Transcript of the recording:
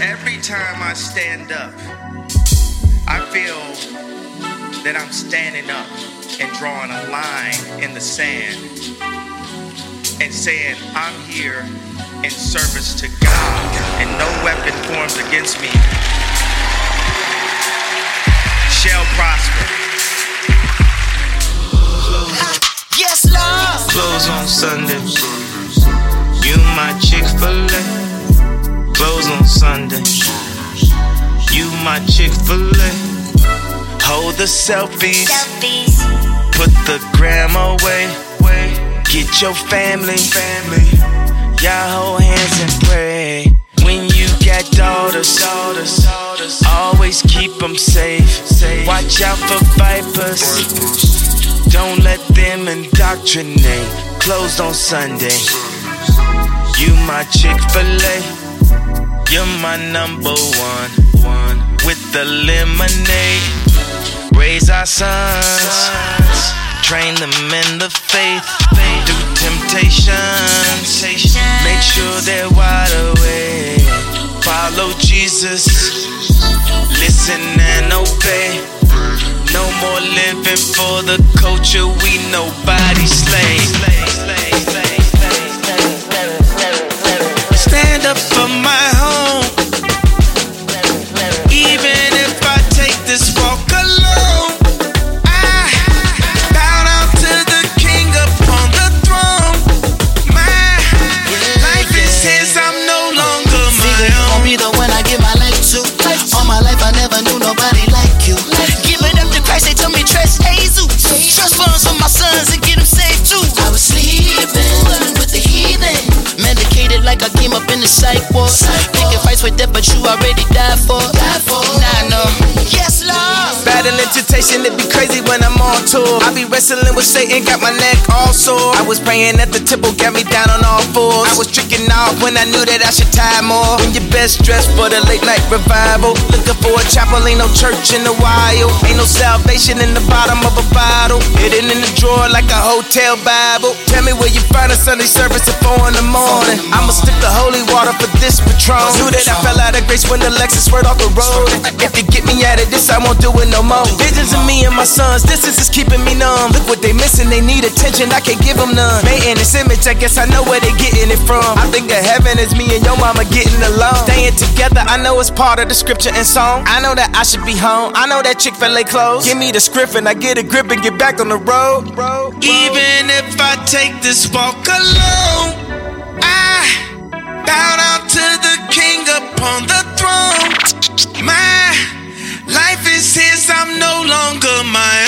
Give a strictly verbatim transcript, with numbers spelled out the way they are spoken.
Every time I stand up, I feel that I'm standing up and drawing a line in the sand and saying, I'm here in service to God, and no weapon formed against me shall prosper. Yes, Lord. Close on Sunday. You my Chick-fil-A. Close on Sunday. You my Chick-fil-A. Hold the selfies. Selfies. Put the gram away. Get your family. Family. Y'all hold hands and pray. When you got daughters, daughters, always keep them safe. Watch out for vipers. Don't let them indoctrinate. Closed on Sunday. You my Chick-fil-A. You're my number one, one. With the lemonade. Raise our sons, train them in the faith. Through temptations, make sure they're wide awake. Follow Jesus, listen and obey. No more living for the culture, we nobody slaves. Stand up for my home. Even if I take this walk alone, I bow down to the King upon the throne. My life is his, I'm no longer my own. Be the one I give my life to. All my life I never knew nobody like you. Give it up to Christ, they tell me trust Jesus. Trust funds for my sons and get them saved too. I was sleeping with the heathen, medicated like I came up in the psych ward. Picking fights with death, but you already died for. Nah, I know. Yes, Lord. Battling temptation, it be crazy when I'm on tour. I be wrestling with Satan, got my neck all sore. I was praying at the temple, got me down on all fours. I was tricking off when I knew that I should tie more. When you're best dressed for the late night revival, looking for a chapel, ain't no church in the wild. Ain't no salvation in the bottom of a bottle, hidden in the drawer like a hotel Bible. Tell me where you find a Sunday service at four in the morning. I'ma stick the holy water for this Patron. Knew that I fell out of grace when the Lexus swerved off the road. If you get me out of this, I won't do it no more. Visions of me and my sons, this is just keeping me numb. Look what they missing, they need attention, I can't give them none. Made in this image, I guess I know where they getting it from. I think of heaven as me and your mama getting along. Staying together, I know it's part of the scripture and song. I know that I should be home, I know that Chick-fil-A closed. Give me the script and I get a grip and get back on the road. Even if I take this walk alone, I bow down to the King upon the throne. My life is his, I'm no longer my